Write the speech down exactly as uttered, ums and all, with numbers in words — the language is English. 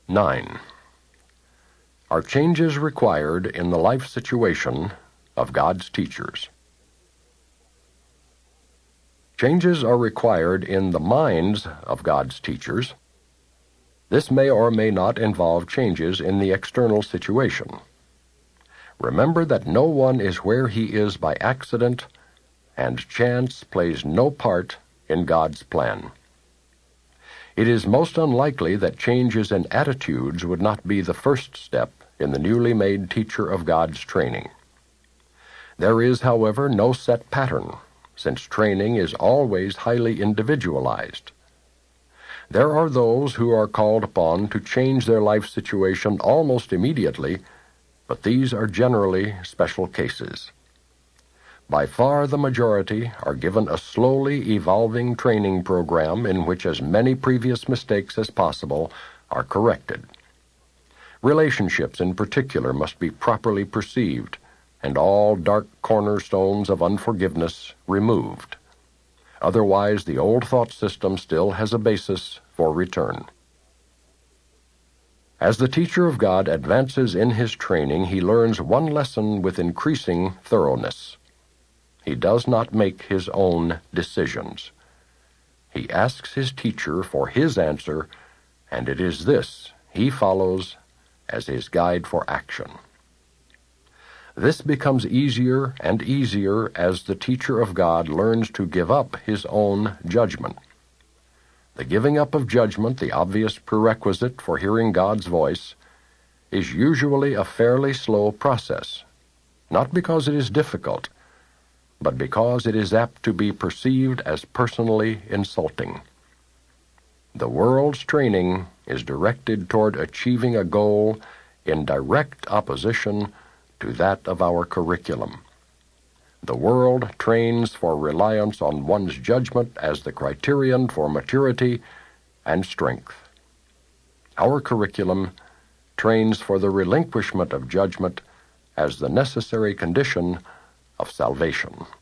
nine. Are changes required in the life situation of God's teachers? Changes are required in the minds of God's teachers. This may or may not involve changes in the external situation. Remember that no one is where he is by accident, and chance plays no part in God's plan. It is most unlikely that changes in attitudes would not be the first step in the newly made teacher of God's training. There is, however, no set pattern, since training is always highly individualized. There are those who are called upon to change their life situation almost immediately, but these are generally special cases. By far the majority are given a slowly evolving training program in which as many previous mistakes as possible are corrected. Relationships in particular must be properly perceived, and all dark cornerstones of unforgiveness removed. Otherwise, the old thought system still has a basis for return. As the teacher of God advances in his training, he learns one lesson with increasing thoroughness. He does not make his own decisions. He asks his teacher for his answer, and it is this he follows as his guide for action. This becomes easier and easier as the teacher of God learns to give up his own judgment. The giving up of judgment, the obvious prerequisite for hearing God's voice, is usually a fairly slow process, not because it is difficult, but because it is apt to be perceived as personally insulting. The world's training is directed toward achieving a goal in direct opposition to that of our curriculum. The world trains for reliance on one's judgment as the criterion for maturity and strength. Our curriculum trains for the relinquishment of judgment as the necessary condition of salvation.